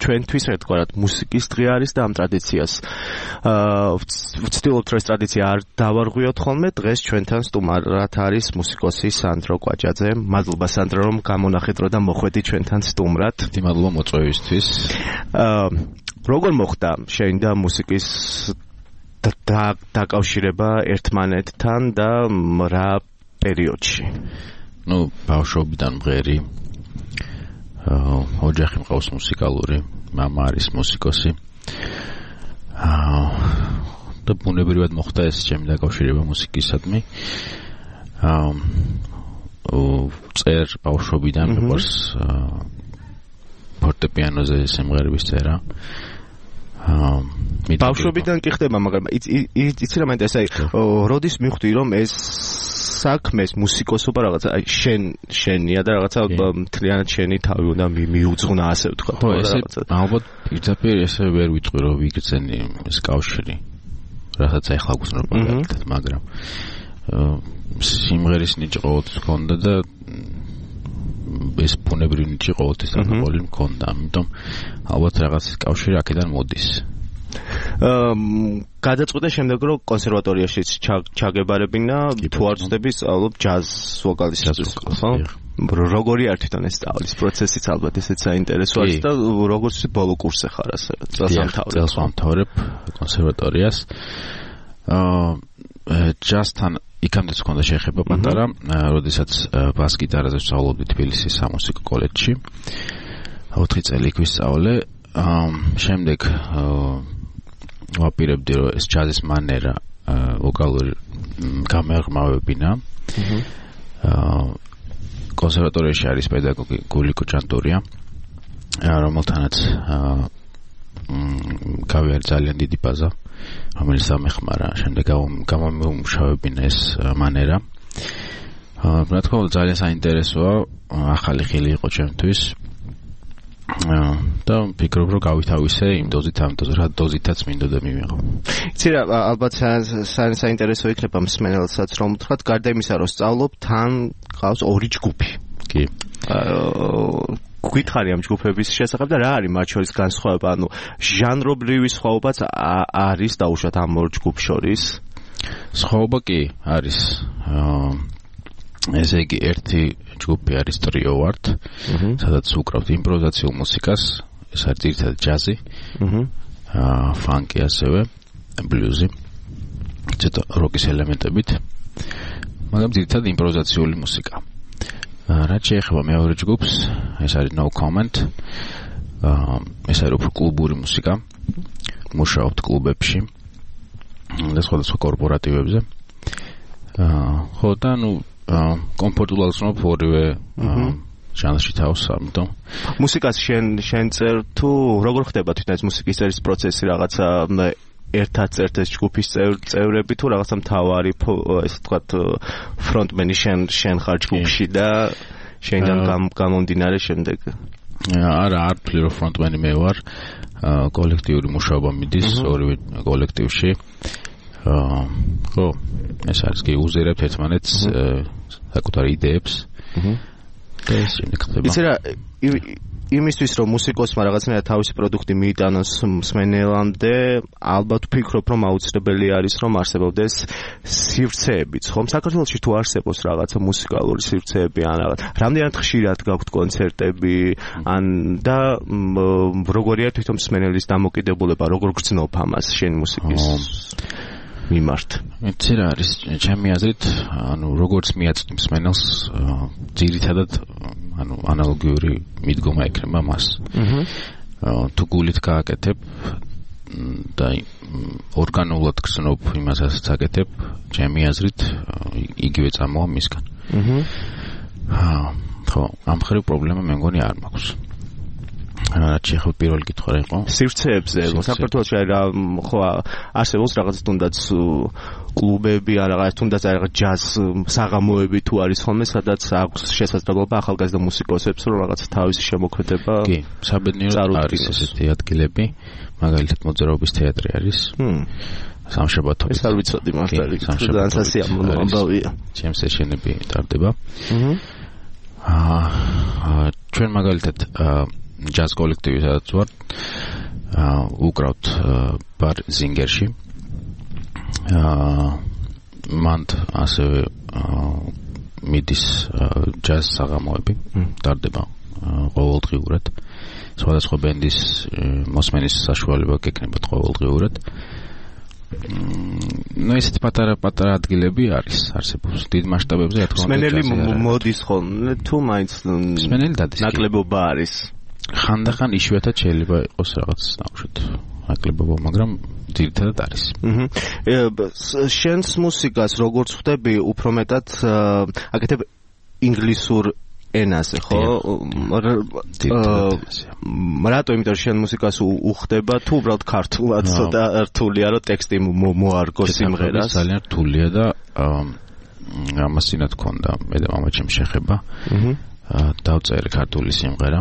ჩვენთვის ერთგვარად მუსიკის დღე არის და ამ ტრადიციას ვცდილობთ რომ ეს ტრადიცია არ დავარღვიოთ ხოლმე. დღეს ჩვენთან სტუმარად არის მუსიკოსი სანდრო კვაჭაძე. მადლობა სანდრო რომ გამონახეთ და მოხვედი ჩვენთან სტუმრად. მადლობა მოწვევისთვის. როგორ მოხდა შენ და მუსიკის დაკავშირება ერთმანეთთან და რა პერიოდში? ბავშვობიდან მღერი. ოჯახი მყავს მუსიკალური, მამა არის მუსიკოსი. და ბუნებრივად მოხდა ეს ჩემი დაკავშირება მუსიკისადმი. წერ ბავშვობიდან მიყვარს ფორტეპიანოზე სიმღერების წერა. ბავშვობიდან კი ხდება, მაგრამ იცი რა მაინტერესებს, როდის მიხვდი რომ ეს საქმეს მუსიკოსობა რაღაცა შენია და რაღაცა მთლიანად შენი თავი უნდა მიუძღვნა ასე ვთქვათ. ხო, ესე ალბათ პირდაპირ ესე ვერ ვიტყვი რომ ვიგრძენი ეს კავშირი. რასაც ახლა გვცნობ მაგალითად, მაგრამ სიმღერის ნიჭი ყოველთვის ჰქონდა და ეს ბუნებრივი ნიჭი ყოველთვის თანაყოლი მქონდა. ამიტომ ალბათ რაღაც კავშირი აქედან მოდის. გადაწყვეტე შემდეგ რომ კონსერვატორიაშიც ჩაგებარებინა, თუ არ ვწდები სწავლობ ჯაზ ვოკალისტს, ხო? როგორი არ თვითონ ეს სწავლის პროცესიც ალბათ ესეც საინტერესო არის და როგორც ბოლო კურსზე ხარ ასე წელს ვამთავრებ კონსერვატორიას. ჯაზთან იქამდეც მქონდა შეხება პატარა, როდესაც ბას გიტარაზე ვსწავლობდი თბილისის სამუსიკო კოლეჯში. 4 წელი იქ ვისწავლე. შემდეგ ვაპირებდი რომ ეს ჯაზის მანერა ვოკალური გამეღმავებინა. კონსერვატორიაში არის პედაგოგი გულიკო ჭანტურია, რომელთანაც გავიარე ძალიან დიდი ბაზა, რომელიც ამეხმარა. შემდეგ გამომუშავებინა ეს მანერა. რა თქმა უნდა ძალიან საინტერესოა, ახალი ხილი იყო ჩემთვის. და ვფიქრობ რომ გავითავისე იმ დოზით ამ რა დოზითაც მინდოდა მივიღო. იცი რა, ალბათ საინტერესო იქნება მსმენელსაც რომ ვთქვათ, გარდა იმისა რომ სწავლობ, თან ყავს 2 ჯგუფი. კი. გვითხარი ამ ჯგუფების შესახებ და რა არის მათ შორის განსხვავება? ანუ ჟანრობრივი სხვაობაც არის დაუშვათ ამ 2 ჯგუფ შორის? სხვაობა კი არის. ესე იგი ერთი ჯგუფი არის ტრიო ვართ, სადაც უკრავთ იმპროვიზაციულ მუსიკას, ეს არის ძირითადად ჯაზი, ფანკი ასევე, ბლუზი, ცოტა როკის ელემენტებით, მაგრამ ძირითადად იმპროვიზაციული მუსიკა. რაც შეეხება მეორე ჯგუფს, ეს არის No Comment, ეს არის უფრო კლუბური მუსიკა, მუშაობთ კლუბებში და სხვადასხვა კორპორატივებზე. ხო და კომფორტულად ვცნობ ორივე ჟანრში თავს, ამიტომ მუსიკას შენ წერ თუ როგორ ხდება თვითონ ეს მუსიკის წერის პროცესი, რაღაცა ერთად წერთ ეს ჯგუფის წევრები თუ რაღაცა მთავარი ესე ვთქვათ ფრონტმენი შენ ხარ ჯგუფში და შენიდან გამომდინარე შემდეგ? არა, არ ვთვლი რომ ფრონტმენი მე ვარ, კოლექტიური მუშაობა მიდის ორივე კოლექტივში. ხო, ეს არის კი უზერებთ ერთმანეთს საკუთარ იდეებს. და ეს იქნება. იცი რა, იმისთვის რომ მუსიკოსმა რაღაცნაირად თავისი პროდუქტი მიიტანოს მსმენელამდე, ალბათ ვფიქრობ რომ აუცილებელი არის რომ არსებობდეს სივრცეებიც, ხომ? საქართველოში თუ არსებობს რაღაცა მუსიკალური სივრცეები ან რაღაც, რამდენად ხშირად გაქვთ კონცერტები, ან და როგორია თვითონ მსმენელის დამოკიდებულება, როგორ გრძნობ ამას შენ მუსიკის მიმართ? იცი რა არის ჩემი აზრით, ანუ როგორც მიაწვდი მსმენელს, ძირითადად ანალოგიური მიდგომა ექნება მას. თუ გულით გააკეთებ და ორგანულად გრძნობ იმასაც აკეთებ, ჩემი აზრით იგივე წამოვა მისგან. ხო, ამ ხრივ პრობლემა მე მგონი არ მაქვს. რაც შეეხება პირველ კითხვაზე იყო სივრცეებზე, საქართველოში ხო არსებობს რაღაც თუნდაც კლუბები, რაღაც თუნდაც რაღაც ჯაზ საღამოები თუ არის ხოლმე, სადაც აქვს შესაძლებლობა ახალგაზრდა მუსიკოსებს რომ რაღაც თავისი შემოქმედება. კი, საბედნიეროდ არის ესეთი ადგილები, მაგალითად მოძრაობის თეატრი არის. სამშაბათო. ეს არ ვიცოდი მართალი, ძალიან სასიამოვნო ამბავია. ჩემს ეშენები ტარდება. ჩვენ მაგალითად ჯაზ კოლექტივი სადაც ვარ უკრავთ ბარ ზინგერში მან ასევე მიდის ჯაზ საღამოები ტარდება ყოველდღიურად სხვადასხვა ბენდის მოსმენის საშუალება გექნებათ ყოველდღიურად ესეთი პატარა ადგილები არსებობს დიდ მასშტაბებზე რა თქმა უნდა მსმენელი მოდის ხოლმე თუ მაინც მსმენელი დადის ნაკლებობა არის ხანდახან იშვიათად შეიძლება იყოს რაღაც ნახოთ ნაკლებობა მაგრამ ძირითადად არის შენს მუსიკას როგორც ხვდები უფრო მეტად აკეთებ ინგლისურ ენაზე ხო? რატო იმიტომ შენ მუსიკას უხდება თუ უბრალოდ ქართულად ცოტა რთულია რომ ტექსტი მოარგოს სიმღერას ძალიან რთულია და ამასინა თქონდა მე და მამაჩემ შეხება დავწერე ქართული სიმღერა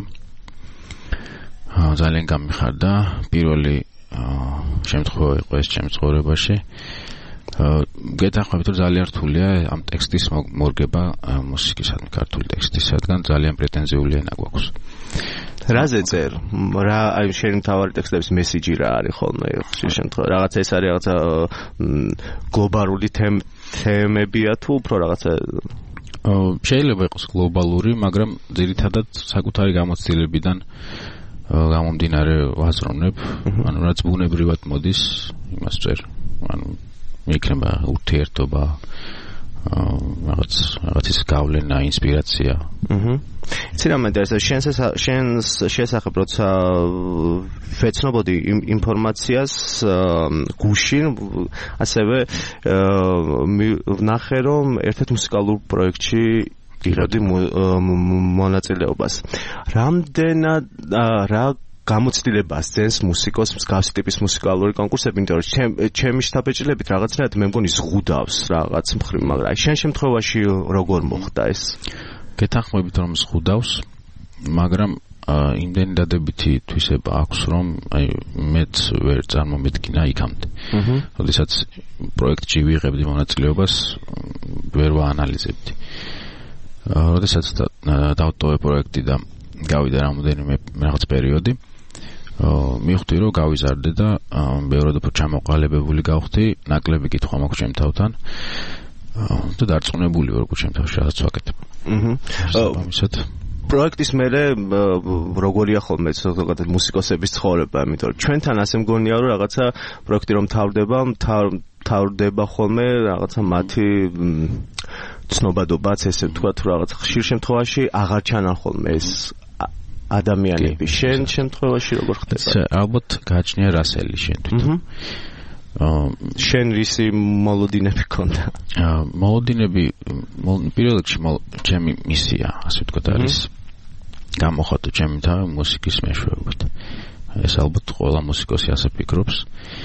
ძალიან გამიხარდა პირველი შემთხვევა იყო ეს ჩემს ცხოვრებაში გეთანხმებით რომ ძალიან რთულია ამ ტექსტის მორგება მუსიკისადმი ქართული ტექსტის რადგან ძალიან პრეტენზიული ენა გვაქვს რაზე წერ რა აი შენი მთავარი ტექსტების მესიჯი რა არის ხოლმე ხშირ შემთხვევაში რაღაცა ეს არის რაღაცა გლობალური თემებია თუ უფრო რაღაცა შეიძლება იყოს გლობალური მაგრამ ძირითადად საკუთარი გამოცდილებიდან გამომდინარე ვაზროვნებ ანუ რაც ბუნებრივად მოდის იმას წერ ანუ იქნება ურთიერთობა რაღაცის გავლენა ინსპირაცია იცი რა მენდა შენს შესახებ როცა ვეცნობოდი ინფორმაციას გუშინ ასევე ვნახე რომ ერთ-ერთ მუსიკალურ პროექტში იღებდი მონაწილეობას რამდენად რა გამოცდილებას ძენს მუსიკოს მსგავსი ტიპის მუსიკალური კონკურსები, იმიტომ რომ ჩემი შთაბეჭდილებით რაღაცნაირად მე მგონი ზღუდავს რაღაც მხრივ, მაგრამ აი შენ შემთხვევაში როგორ მოხდა ეს? გეთანხმებით რომ ზღუდავს, მაგრამ იმდენი დადებითი თვისება აქვს, რომ აი მეც ვერ წარმომედგინა იქამდე. როდესაც პროექტში ვიღებდი მონაწილეობას, ვერ ვაანალიზებდი. როდესაც დავტოვე პროექტი და გავიდა რამოდენიმე რაღაც პერიოდი მივხვდი რომ გავიზარდე და ბევრად უფრო ჩამოყალიბებული გავხდი ნაკლები კითხვა მაქვს ჩემ თავთან და დარწმუნებული ვარ რომ ჩემ თავში რაღაც ვაკეთებ ამისად პროექტის მერე როგორია ხოლმე ზოგადად მუსიკოსების ცხოვრება იმიტომ რომ ჩვენთან ასე მგონია რომ რაღაცა პროექტი რომ თავდება ხოლმე რაღაცა მათი ცნობადობაც ესე თქვა თუ რაღაც ხშირ შემთხვევაში აღარ ჩანან ხოლმე ეს ადამიანები შენ შემთხვევაში როგორ ხდება ალბათ გააჩნია რასელი შენ თვითონ შენ რისი მოლოდინები ქონდა მოლოდინები პირველ რიგში ჩემი მისია ასე ვთქვათ არის გამოხატო ჩემი თავი მუსიკის მეშვეობით ეს ალბათ ყველა მუსიკოსი ასე ფიქრობს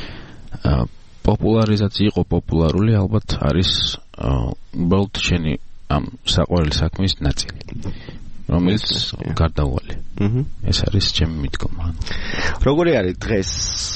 პოპულარიზაცია იყო პოპულარული ალბათ არის უბრალოდ შენი ამ საყვარელი საქმის ნაწილი რომელიც გარდაუვალი ეს არის ჩემი მიდგომა როგორი არის დღეს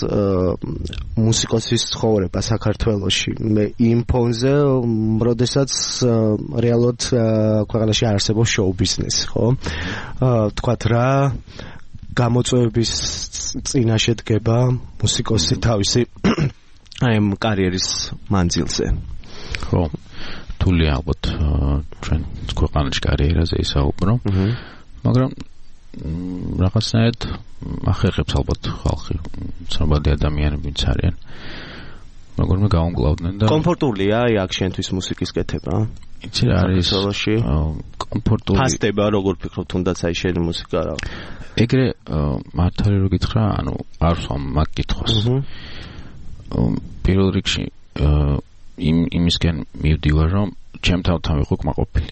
მუსიკოსის ცხოვრება საქართველოში მე იმ ფონზე როდესაც რეალურად ქვეყანაში არსებობს შოუ ბიზნესი ხო თქვათ რა გამოწვევების წინაშე დგება მუსიკოსი თავისი აი ამ კარიერის მანძილზე ხო რთულია ალბათ ჩვენ ქვეყანაში კარიერაზე ისაუბრო მაგრამ რაღაცნაირად ახერხებს ალბათ ხალხი ცნობადი ადამიანები ვინც არიან როგორმე გაუმკლავდნენ და კომფორტულია აი აქ შენთვის მუსიკის კეთება იცი რა არის კომფორტული ფასდება როგორ ფიქრობ თუნდაც აი შენი მუსიკა რა ეგრე მართალი რო გითხრა ანუ არ ვსვამ მაგ კითხვას პირველ რიგში იმისკენ მივდივარ რომ ჩემ თავთან ვიყო კმაყოფილი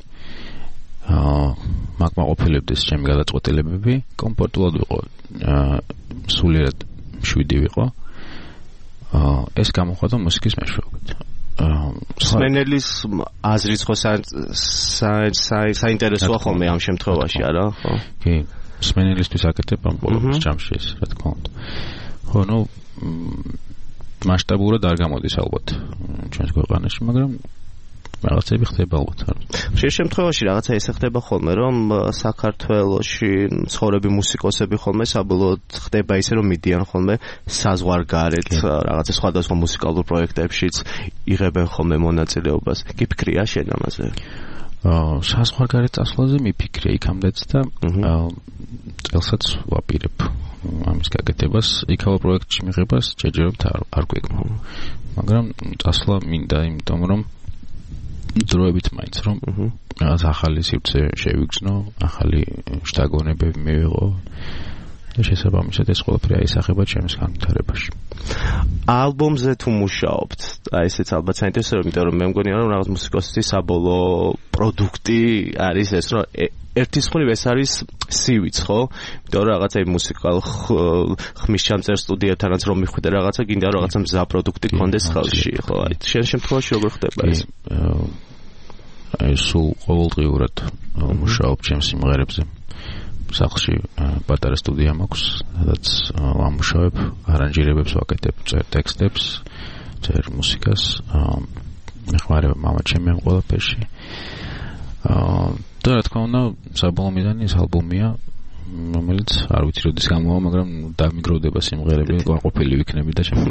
მაგმაყოფილებდეს ჩემი გადაწყვეტილებები კომფორტულად ვიყო სულიერად შვიდი ვიყო ეს გამოხატა მუსიკის მეშვეობით სმენელის აზრიც ხო საინტერესოა ხოლმე ამ შემთხვევაში არა ხო კი სმენელისთვის აკეთებ ამ բոլობის ჯამში ეს რა თქმა უნდა ხო ნუ მასშტაბურად არ გამოდის ალბათ ჩვენს ქვეყანაში მაგრამ რაღაცები ხდება ალბათ. ხშირ შემთხვევაში რაღაცა ისე ხდება ხოლმე, რომ საქართველოში მცხოვრები მუსიკოსები ხოლმე საბოლოოდ ხდება ისე, რომ მიდიან ხოლმე საზღვარგარეთ, რაღაცა სხვადასხვა მუსიკალურ პროექტებშიც იღებენ ხოლმე მონაწილეობას. გიფიქრია შენ ამაზე? საზღვარგარეთ წასვლაზე მიფიქრე იქამდეც და წელსაც ვაპირებ ამის გაკეთებას. იქავა პროექტში მიღებას ჯერჯერობით არ გვეკმა. მაგრამ წასვლა მინდა, იმიტომ რომ დროებით მაინც რომ რაღაც ახალი სივრცე შევიგრძნო, ახალი შთაგონებები მივიღო და შესაბამისად ეს ყველაფერი აისახება ჩემს განვითარებაში. ალბომზე თუ მუშაობთ, აი ესეც ალბათ საინტერესოა, იმიტომ რომ მე მგონია რომ რაღაც მუსიკოსის საბოლოო პროდუქტი არის ეს, რომ ერთის მხრივ ეს არის სივიც, ხო? იმიტომ რომ რაღაცა მუსიკალ ხმის ჩამწერ სტუდიათანაც რომ მიხვიდე რაღაცა, გინდა რომ რაღაცა მზა პროდუქტი გქონდეს ხალხში, ხო? აი შენ შემთხვევაში როგორ ხდება ეს? აი სულ ყოველდღიურად მუშაობ ჩემს სიმღერებზე. სახლში პატარა სტუდია მაქვს, სადაც ვამუშავებ, არანჟირებებს ვაკეთებ, წერ ტექსტებს, წერ მუსიკას, მეხმარება მამა ჩემი ამ ყველაფერში. და რა თქმა უნდა, საბოლოო მიზანი ეს ალბომია, რომელიც არ ვიცი როდის გამოვა, მაგრამ დამიგროვდება სიმღერები, ყოფილი ვიქნები და